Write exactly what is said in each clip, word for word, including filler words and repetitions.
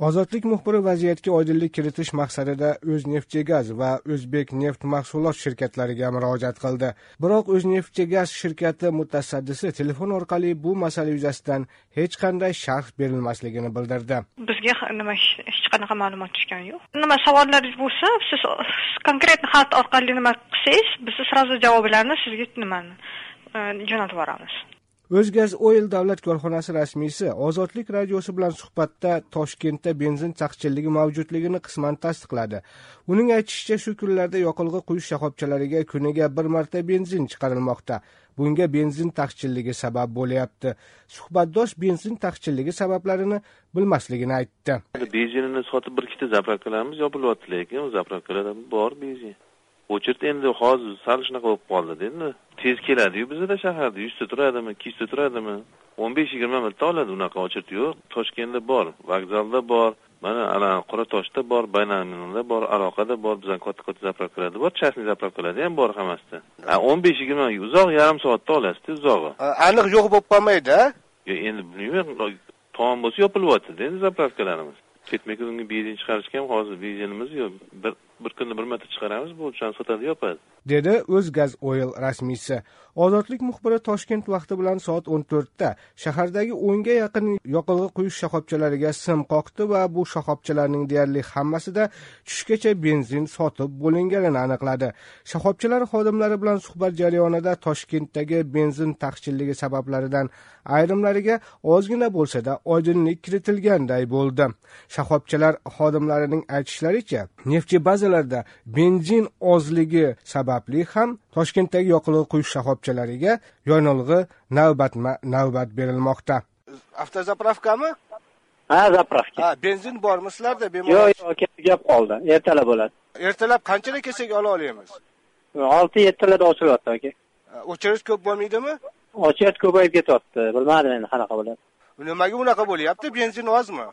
Ozodlik muxbiri vaziyatga oydinlik kiritish maqsadida O'zneftegaz va O'zbek neft mahsulot shirkatlariga murojaat qildi. Biroq O'zneftegaz shirkati mutasaddisi telefon orqali bu masala yuzasidan hech qanday sharh berilmasligini bildirdi. Bizga nima hech qanaqa ma'lumot tushgani yo'q. Nima savollaringiz bo'lsa, siz konkret xat orqali nima qilsangiz, biz sразу javoblarni sizga nimani jo'natib yuboramiz. O'zgaz Oil davlat korxonasi rasmiysi Ozodlik radiosi bilan suhbatda Toshkentda benzin taqchilligi mavjudligini qisman tasdiqladi. Uning aytishicha, shu kunlarda yoqilg'i quyish shoxobchalariga kuniga bir marta benzin chiqarilmoqda. Bunga benzin taqchilligi sabab bo'lyapti. Suhbatdosh benzin taqchilligi sabablarini bilmasligini aytdi. Benzinini sotib bir ikkita zapravkalarimiz yopilyapti, lekin u zapravkalarda bor benzin. O'chirt endi hozir sal shunaqa bo'lib qoldi endi. Tez keladi-yu bizda shaharda yuz ta turadimi, ikki yuz ta turadimi? o'n besh yigirma minutda oladi, unaqa o'chirt yo'q. Toshkentda bor, vokzalda bor, mana ana Qoratoshda bor, Baynaminda bor, Aloqada bor, bizning katta-katta zapravkalarda bor, chasni zapravkalarda ham bor hammasi. Ha o'n besh yigirma uzoq yarim soatda olasiz, uzog'i. Aniq yo'q bo'lib qolmaydi-a? Yo'q, endi bilmayman, tom bo'lsa yopilyapti endi zapravkalarimiz. Ketma-ket benzin chiqarishga ham hozir benzinimiz yo'q. Bir bir kunda bir marta chiqaramiz, bu uchun sotadi yopadi, dedi O'zgaz Oil rasmiysi. Ozodlik muxbiri Toshkent vaqti bilan soat o'n to'rtda shahardagi o'nga yaqin yoqilg'i quyish shoxobchalariga sim qoqdi va bu shoxobchalarning deyarli hammasida tushgacha benzin sotib bo'linganini aniqladi. Shoxobchalar xodimlari bilan suhbat jarayonida Toshkentdagi benzin taqchilligi sabablaridan ayrimlariga ozgina bo'lsa-da oydinlik kiritilganday bo'ldi. Shoxobchalar xodimlarining aytishlaricha, neftchi bazalarda benzin ozligi sababli ham Toshkentdagi yoqilg'i quyish shoxobchalariga yonilg'i navbatma-navbat berilmoqda. Avtozapravkami? Ha, zapravka. Ha, benzin bormi sizlarda bemalol? Yo'q, yo'q, gap qoldi. Ertalab bo'ladi. Ertalab qanchada kelsak ola olamiz? olti yettilarda ochilyapti aka. O'chirish ko'p bo'lmaydimi? O'chirish ko'payib ketyapti. Bilmadim endi qanaqa bo'ladi. Nimaga unaqa bo'lyapti? Benzin ozmi?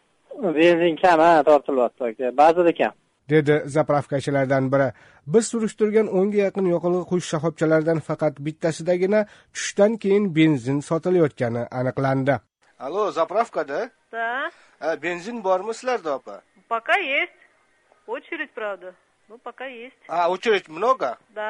Benzin kam, ha, tortilyapti aka. Ba'zida kam. dedi zapravkachilardan biri. Biz surishtirgan o'nga yaqin yoqilg'i quyish shoxobchalaridan faqat bittasidagina tushdan keyin benzin sotilayotgani aniqlandi. Alo, zapravkada? Да. Benzin bormi sizlarda, opa? Пока есть. Очередь, правда. Ну, пока есть. А, очередь много? Да.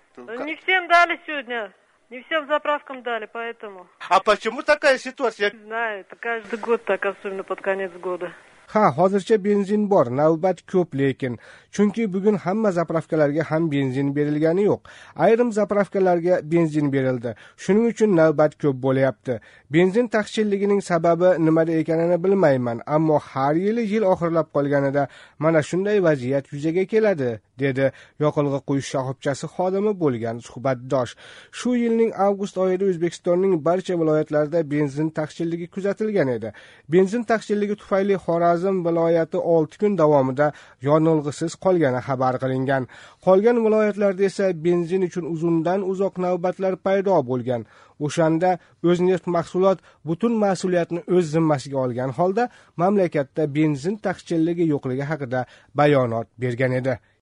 Не всем дали сегодня. Не всем заправкам дали, поэтому. А почему такая ситуация? Не знаю, это каждый год так, особенно под конец года. Ha, hozircha benzin bor, navbat ko'p lekin. Chunki bugun hamma zapravkalarga ham benzin berilgani yo'q. Ayrim zapravkalarga benzin berildi. Shuning uchun navbat ko'p bo'lyapti. Benzin taqchilligining sababi nimada ekanini bilmayman, ammo har yili yil oxirlab qolganida mana shunday vaziyat yuzaga keladi, dedi yoqilg'i quyish shoxobchasi xodimi bo'lgan suhbatdosh. Shu yilning avgust oyida O'zbekistonning barcha viloyatlarida benzin taqchilligi kuzatilgan edi. Benzin taqchilligi tufayli Xorazm viloyati olti kun davomida yonilg'isiz qolgani xabar qilingan. Qolgan viloyatlarda esa benzin uchun uzundan uzoq navbatlar paydo bo'lgan. O'shanda O'zneft mahsulot butun mas'uliyatni o'z zimmasiga olgan holda mamlakatda benzin taqchilligi yo'qligi haqida bayonot bergan edi.